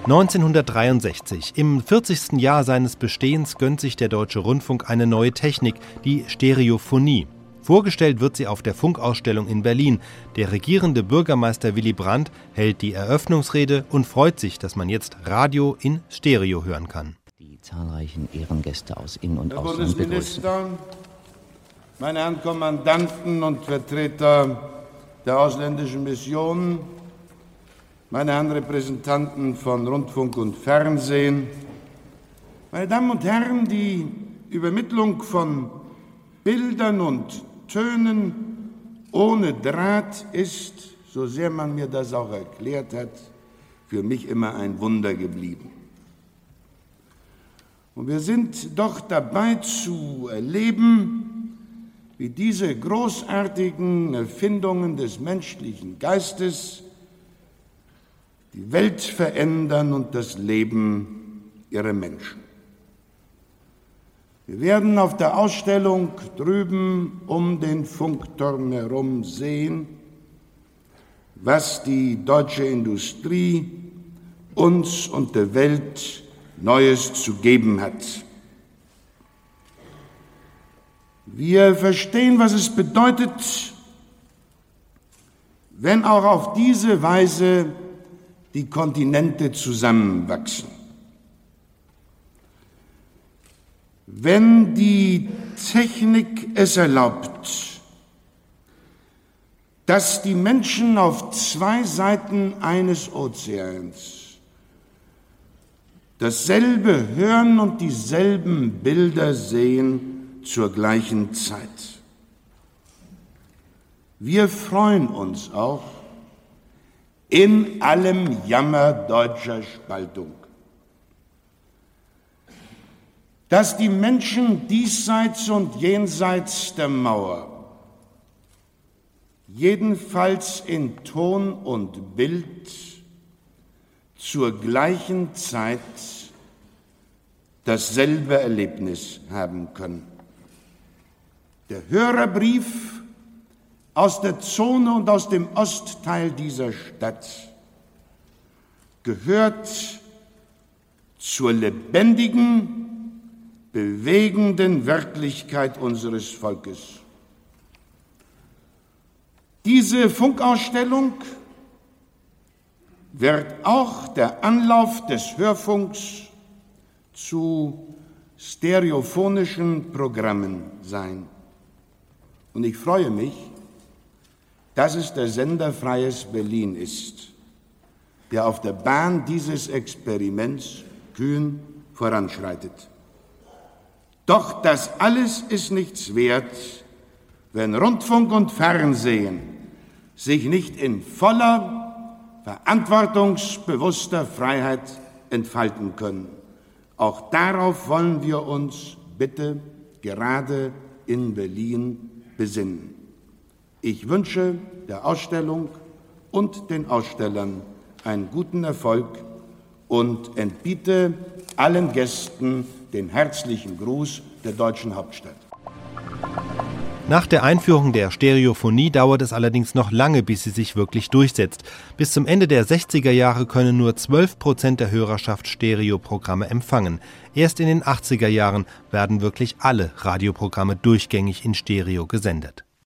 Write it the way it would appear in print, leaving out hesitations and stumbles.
1963, im 40. Jahr seines Bestehens, gönnt sich der Deutsche Rundfunk eine neue Technik, die Stereophonie. Vorgestellt wird sie auf der Funkausstellung in Berlin. Der regierende Bürgermeister Willy Brandt hält die Eröffnungsrede und freut sich, dass man jetzt Radio in Stereo hören kann. Die zahlreichen Ehrengäste aus In- und Herr Ausland begrüßen. Bundesminister, meine Herren Kommandanten und Vertreter der ausländischen Missionen, meine Herren Repräsentanten von Rundfunk und Fernsehen, meine Damen und Herren, die Übermittlung von Bildern und Tönen ohne Draht ist, so sehr man mir das auch erklärt hat, für mich immer ein Wunder geblieben. Und wir sind doch dabei zu erleben, wie diese großartigen Erfindungen des menschlichen Geistes die Welt verändern und das Leben ihrer Menschen. Wir werden auf der Ausstellung drüben um den Funkturm herum sehen, was die deutsche Industrie uns und der Welt Neues zu geben hat. Wir verstehen, was es bedeutet, wenn auch auf diese Weise die Kontinente zusammenwachsen. Wenn die Technik es erlaubt, dass die Menschen auf zwei Seiten eines Ozeans dasselbe hören und dieselben Bilder sehen zur gleichen Zeit. Wir freuen uns auch in allem Jammer deutscher Spaltung, dass die Menschen diesseits und jenseits der Mauer, jedenfalls in Ton und Bild, zur gleichen Zeit dasselbe Erlebnis haben können. Der Hörerbrief aus der Zone und aus dem Ostteil dieser Stadt gehört zur lebendigen, bewegenden Wirklichkeit unseres Volkes. Diese Funkausstellung wird auch der Anlauf des Hörfunks zu stereophonischen Programmen sein. Und ich freue mich, dass es der Sender Freies Berlin ist, der auf der Bahn dieses Experiments kühn voranschreitet. Doch das alles ist nichts wert, wenn Rundfunk und Fernsehen sich nicht in voller, verantwortungsbewusster Freiheit entfalten können. Auch darauf wollen wir uns bitte gerade in Berlin besinnen. Ich wünsche der Ausstellung und den Ausstellern einen guten Erfolg und entbiete allen Gästen den herzlichen Gruß der deutschen Hauptstadt. Nach der Einführung der Stereophonie dauert es allerdings noch lange, bis sie sich wirklich durchsetzt. Bis zum Ende der 60er Jahre können nur 12% der Hörerschaft Stereoprogramme empfangen. Erst in den 80er Jahren werden wirklich alle Radioprogramme durchgängig in Stereo gesendet.